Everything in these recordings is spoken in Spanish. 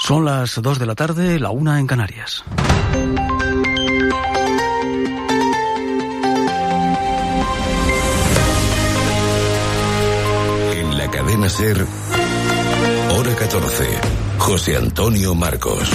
Son las 2 de la tarde, la 1 en Canarias. En la cadena SER, hora 14, José Antonio Marcos.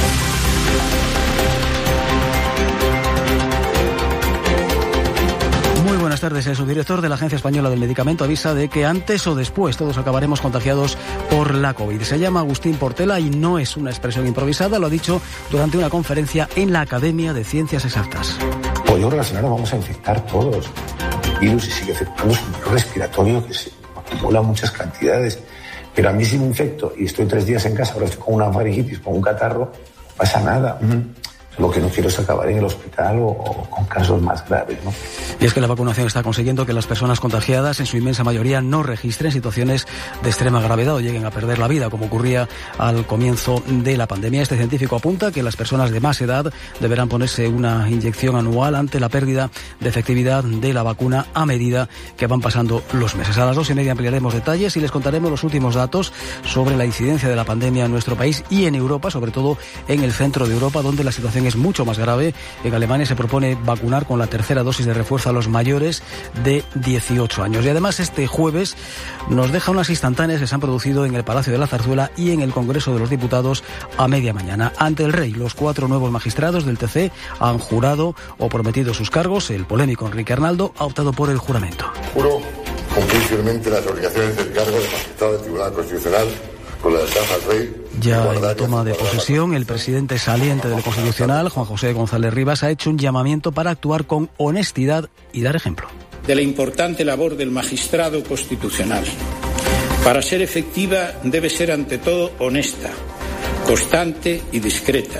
Buenas tardes. El subdirector de la Agencia Española del Medicamento avisa de que antes o después todos acabaremos contagiados por la COVID. Se llama Agustín Portela y no es una expresión improvisada, lo ha dicho durante una conferencia en la Academia de Ciencias Exactas. Pues yo creo que al final nos vamos a infectar todos. El virus sigue afectando un virus respiratorio que se acumula muchas cantidades. Pero a mí si me infecto y estoy 3 días en casa, ahora estoy con una faringitis, con un catarro, no pasa nada. Lo que no quiero es acabar en el hospital o con casos más graves, ¿no? Y es que la vacunación está consiguiendo que las personas contagiadas, en su inmensa mayoría, no registren situaciones de extrema gravedad o lleguen a perder la vida, como ocurría al comienzo de la pandemia. Este científico apunta que las personas de más edad deberán ponerse una inyección anual ante la pérdida de efectividad de la vacuna a medida que van pasando los meses. A las 2:30 ampliaremos detalles y les contaremos los últimos datos sobre la incidencia de la pandemia en nuestro país y en Europa, sobre todo en el centro de Europa, donde la situación es mucho más grave. En Alemania se propone vacunar con la tercera dosis de refuerzo a los mayores de 18 años. Y además este jueves nos deja unas instantáneas que se han producido en el Palacio de la Zarzuela y en el Congreso de los Diputados a media mañana. Ante el rey, los 4 nuevos magistrados del TC han jurado o prometido sus cargos. El polémico Enrique Arnaldo ha optado por el juramento. Juro cumplir fielmente las obligaciones del cargo de magistrado del Tribunal Constitucional con la lealtad al rey. Ya en la toma de posesión, el presidente saliente del Constitucional, Juan José González Rivas, ha hecho un llamamiento para actuar con honestidad y dar ejemplo. De la importante labor del magistrado constitucional. Para ser efectiva debe ser ante todo honesta, constante y discreta.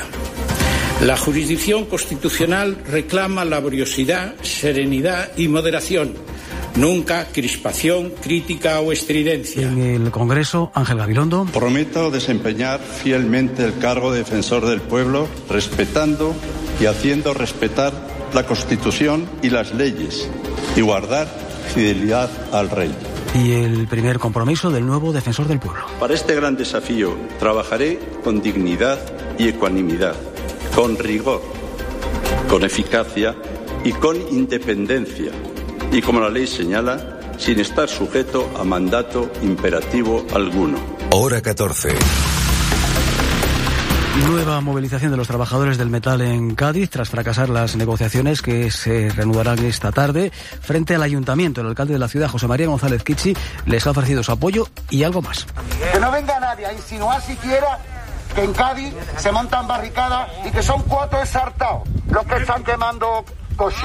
La jurisdicción constitucional reclama laboriosidad, serenidad y moderación. Nunca crispación, crítica o estridencia. En el Congreso, Ángel Gabilondo. Prometo desempeñar fielmente el cargo de defensor del pueblo, respetando y haciendo respetar la Constitución y las leyes, y guardar fidelidad al rey. Y el primer compromiso del nuevo defensor del pueblo. Para este gran desafío trabajaré con dignidad y ecuanimidad, con rigor, con eficacia y con independencia. Y como la ley señala, sin estar sujeto a mandato imperativo alguno. Hora 14. Nueva movilización de los trabajadores del metal en Cádiz tras fracasar las negociaciones que se reanudarán esta tarde frente al ayuntamiento. El alcalde de la ciudad, José María González Kichi, les ha ofrecido su apoyo y algo más. Que no venga nadie a insinuar siquiera que en Cádiz se montan barricadas y que son 4 exaltados los que están quemando coches.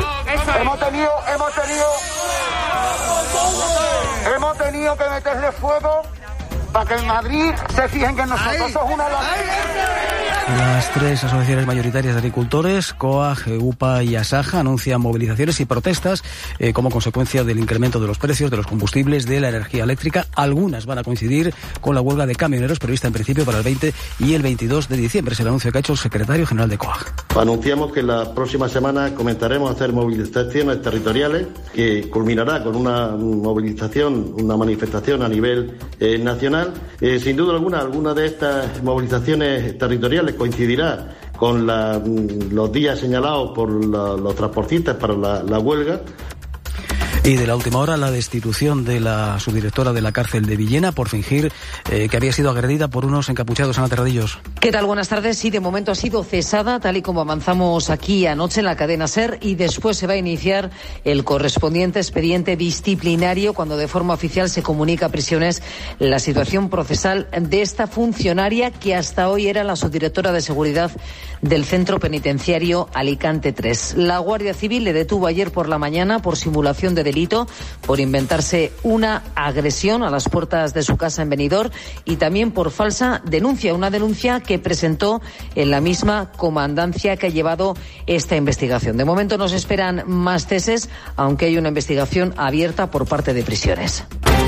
Hemos tenido que meterle fuego para que en Madrid se fijen que nosotros somos una Las 3 asociaciones mayoritarias de agricultores, COAG, UPA y ASAJA, anuncian movilizaciones y protestas como consecuencia del incremento de los precios de los combustibles, de la energía eléctrica. Algunas van a coincidir con la huelga de camioneros prevista en principio para el 20 y el 22 de diciembre. Es el anuncio que ha hecho el secretario general de COAG. Anunciamos que la próxima semana comenzaremos a hacer movilizaciones territoriales que culminará con una movilización, una manifestación a nivel nacional. Sin duda alguna de estas movilizaciones territoriales coincidirá con los días señalados por los transportistas para la huelga. Y de la última hora, la destitución de la subdirectora de la cárcel de Villena por fingir que había sido agredida por unos encapuchados. Ana Terradillos. ¿Qué tal? Buenas tardes. Sí, de momento ha sido cesada, tal y como avanzamos aquí anoche en la cadena SER, y después se va a iniciar el correspondiente expediente disciplinario cuando de forma oficial se comunica a prisiones la situación procesal de esta funcionaria que hasta hoy era la subdirectora de seguridad del centro penitenciario Alicante 3. La Guardia Civil le detuvo ayer por la mañana por simulación de delito, por inventarse una agresión a las puertas de su casa en Benidorm y también por falsa denuncia, una denuncia que presentó en la misma comandancia que ha llevado esta investigación. De momento no se esperan más ceses, aunque hay una investigación abierta por parte de prisiones.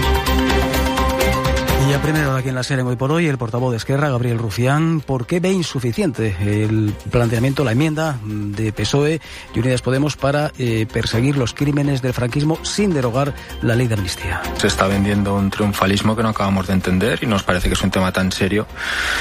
Y a primera hora aquí en la SER, hoy por hoy, el portavoz de Esquerra, Gabriel Rufián, ¿por qué ve insuficiente el planteamiento, la enmienda de PSOE y Unidas Podemos para perseguir los crímenes del franquismo sin derogar la ley de amnistía? Se está vendiendo un triunfalismo que no acabamos de entender y nos parece que es un tema tan serio